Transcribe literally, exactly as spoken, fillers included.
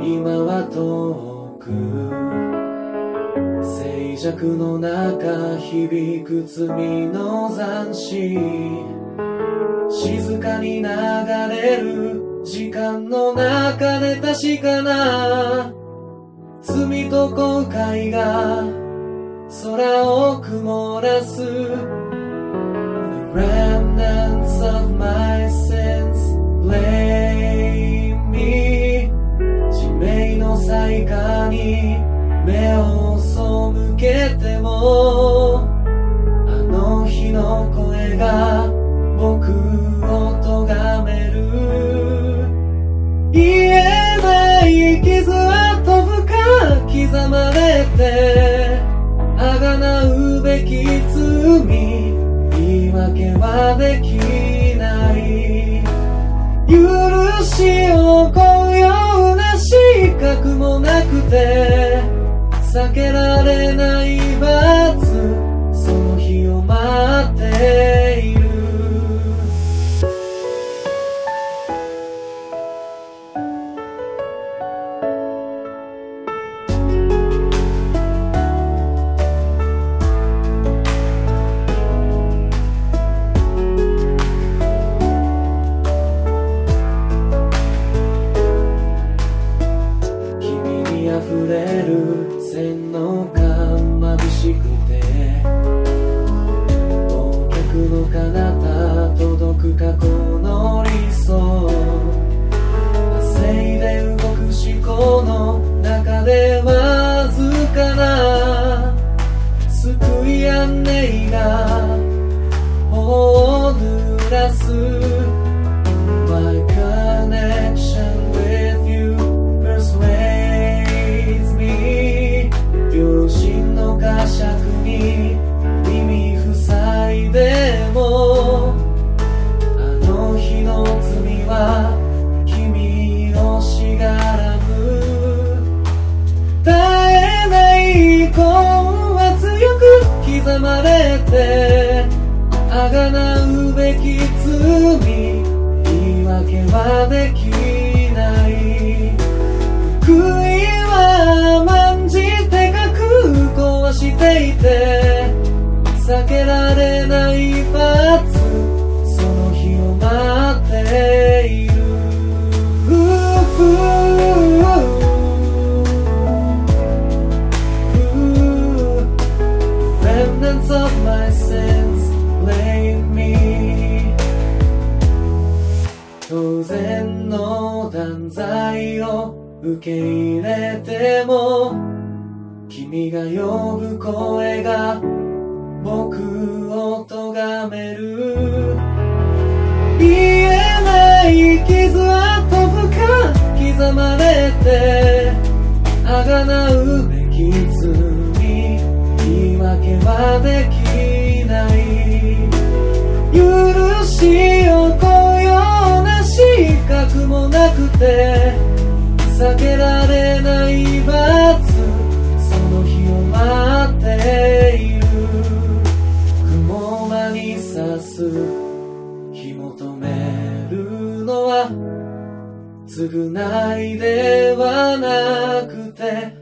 今は遠く静寂の中響く罪の残滓静かに流れる時間の中で確かな罪と後悔が空を曇らす The remnants of my sins blame me 地名の災禍に目を背けてもあの日の声が僕を咎める言えない傷跡深く刻まれてあがなうべき罪言い訳はできない許しを請うような資格もなくて避けられない罰その日を待っている溢れる線の感眩しくて忘却の彼方届く過去の理想汗で動く思考の中でわずかな救いや願いが頬を濡らすMy connection with you persuades me 良心の呵責に耳塞いでもあの日の罪は君をしがらむ絶えない高圧よく刻まれてあがなうべき罪言い訳はできない悔いは甘んじて覚悟はしていて避けられない罰その日を待っている Remnants of my sins blame me 当然の断罪を受け入れても君が呼ぶ声が僕を咎める言えない傷跡深く刻まれてあがなうべき罪言い訳はできない許しを請うような資格もなくて避けられない罰その日を待っている雲間に刺す日求めるのは償いではなくて